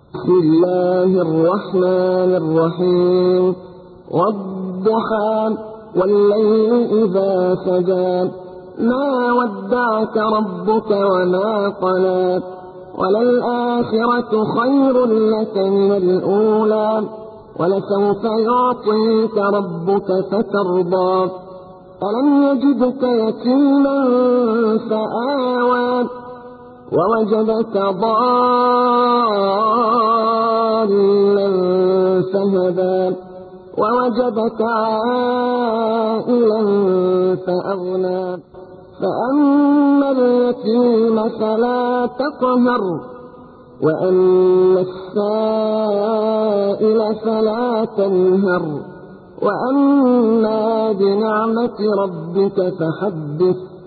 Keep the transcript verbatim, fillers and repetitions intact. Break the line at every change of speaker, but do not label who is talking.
بسم الله الرحمن الرحيم. والضحى والليل إذا سجى ما ودعك ربك وما قلى وللآخرة خير لك من الأولى ولسوف يعطيك ربك فترضى ألم يجدك يتيما فآوى ووجدك ضالا فهدى ووجدك عائلا فأغنى فأما اليتيم فلا تقهر وأما السائل فلا تنهر وأما بنعمة ربك فحدث